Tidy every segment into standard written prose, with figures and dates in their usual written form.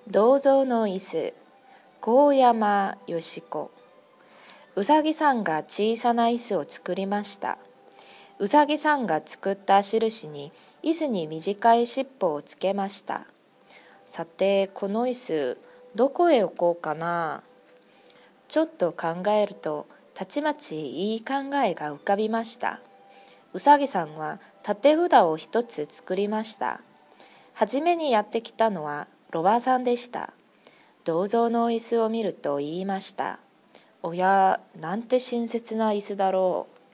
銅像の椅子、高山よし子。うさぎさんが小さな椅子を作りました。うさぎさんが作った印に椅子に短い尻尾をつけました。さて、この椅子、どこへ置こうかな。ちょっと考えると、たちまちいい考えが浮かびました。うさぎさんは立て札を一つ作りました。はじめにやってきたのはロバさんでした。銅像の椅子を見ると言いました。おや、なんて親切な椅子だろう。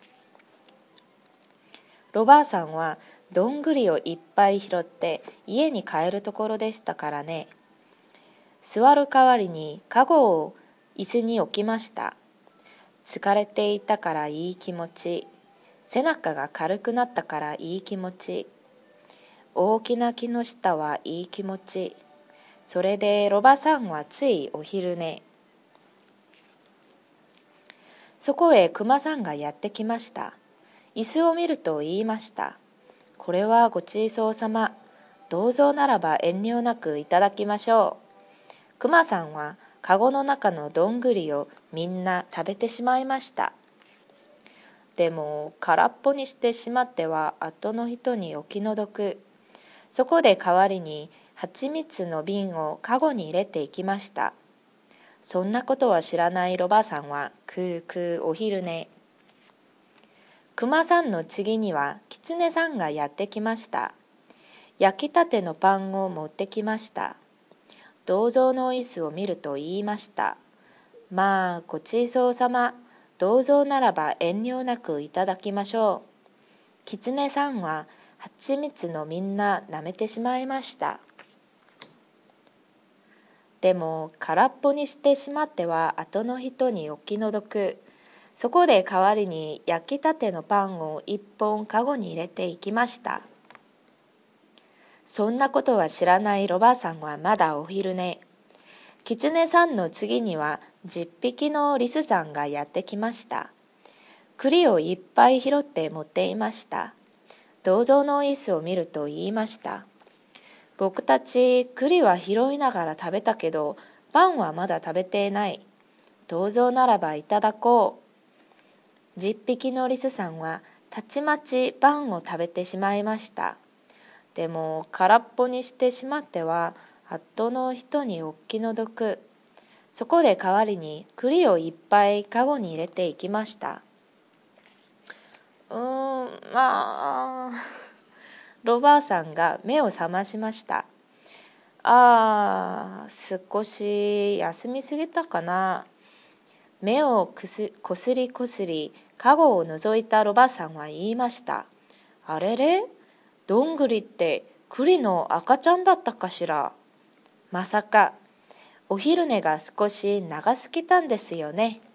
ロバさんはどんぐりをいっぱい拾って家に帰るところでしたからね。座る代わりにカゴを椅子に置きました。疲れていたからいい気持ち。背中が軽くなったからいい気持ち。大きな木の下はいい気持ち。それでロバさんはついお昼寝。そこへクマさんがやってきました。椅子を見ると言いました。これはごちそうさま。銅像ならば遠慮なくいただきましょう。クマさんはカゴの中のどんぐりをみんな食べてしまいました。でも空っぽにしてしまっては後の人にお気の毒。そこで代わりに蜂蜜の瓶をカゴに入れていきました。そんなことは知らないロバさんはくーくーお昼寝。クマさんの次にはキツネさんがやってきました。焼きたてのパンを持ってきました。銅像の椅子を見ると言いました。まあごちそうさま。銅像ならば遠慮なくいただきましょう。キツネさんは蜂蜜のみんな舐めてしまいました。でも空っぽにしてしまっては後の人にお気の毒。そこで代わりに焼きたてのパンを一本カゴに入れていきました。そんなことは知らないロバさんはまだお昼寝。キツネさんの次には10匹のリスさんがやってきました。栗をいっぱい拾って持っていました。銅像の椅子を見ると言いました。僕たち栗は拾いながら食べたけど、パンはまだ食べていない。銅像ならばいただこう。10匹のリスさんはたちまちパンを食べてしまいました。でも空っぽにしてしまっては後の人にお気の毒。そこで代わりに栗をいっぱいカゴに入れていきました。まあロバーさんが目を覚ましました。少し休みすぎたかな。目をこすりこすり、カゴを覗いたロバさんは言いました。あれれ、どんぐりって栗の赤ちゃんだったかしら。まさか、お昼寝が少し長すぎたんですよね。